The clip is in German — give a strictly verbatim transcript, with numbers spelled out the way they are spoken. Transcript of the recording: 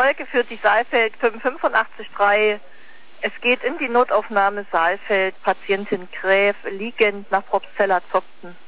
Folge für die Saalfeld fünfundachtzig Komma drei. Es geht in die Notaufnahme Saalfeld, Patientin Gräf, liegend nach Probstzella Zopfen.